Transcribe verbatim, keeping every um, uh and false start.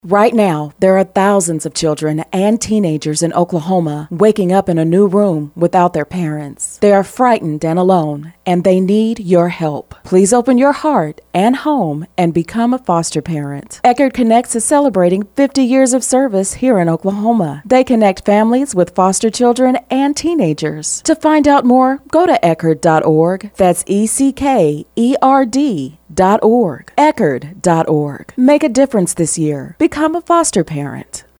Right now, there are thousands of children and teenagers in Oklahoma waking up in a new room without their parents. They are frightened and alone, and they need your help. Please open your heart and home and become a foster parent. Eckerd Connects is celebrating fifty years of service here in Oklahoma. They connect families with foster children and teenagers. To find out more, go to eckerd dot org. That's E C K E R D dot org. eckerd dot org. Make a difference this year. Become a foster parent.